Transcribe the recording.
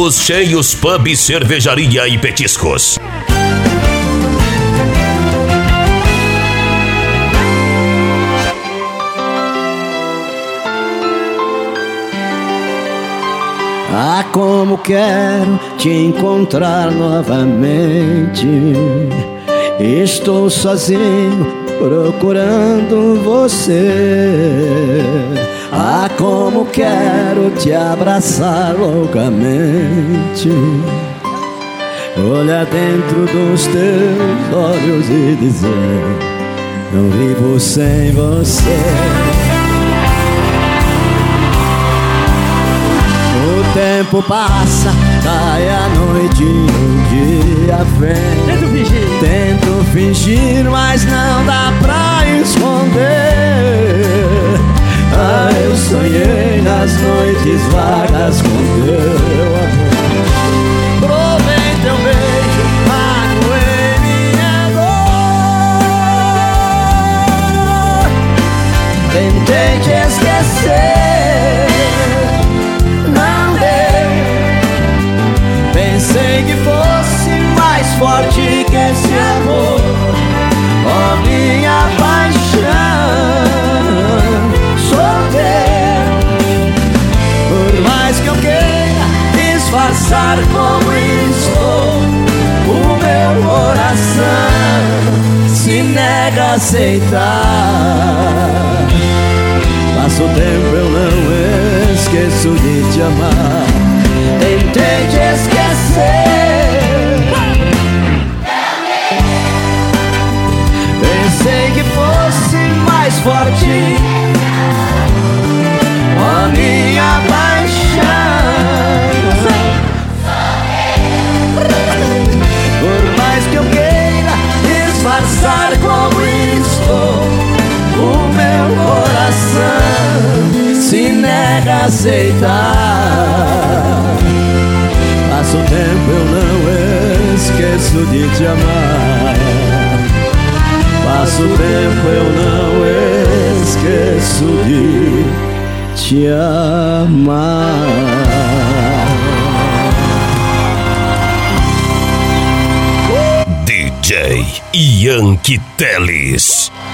Copos cheios, pub, cervejaria e petiscos. Ah, como quero te encontrar novamente. Estou sozinho procurando você. Ah, como quero te abraçar loucamente. Olhar dentro dos teus olhos e dizer: não vivo sem você. O tempo passa, cai a noite e o dia vem. Tento fingir, mas não dá pra esconder. Ah, eu sonhei nas noites vagas com teu amor. Provei teu beijo, magoei minha dor. Tentei te esquecer, não deu. Pensei que fosse mais forte que esse amor. Oh, minha paixão, sou teu. Por mais que eu queira disfarçar como estou, o meu coração se nega a aceitar. Passa o tempo, eu não esqueço de te amar. Tentei te esquecer, pensei que fosse mais forte a minha paixão. Por mais que eu queira disfarçar como estou, o meu coração se nega a aceitar. Passa o tempo, eu não esqueço de te amar. Passa o tempo, eu não esqueço de te amar. DJ Yankee Teles.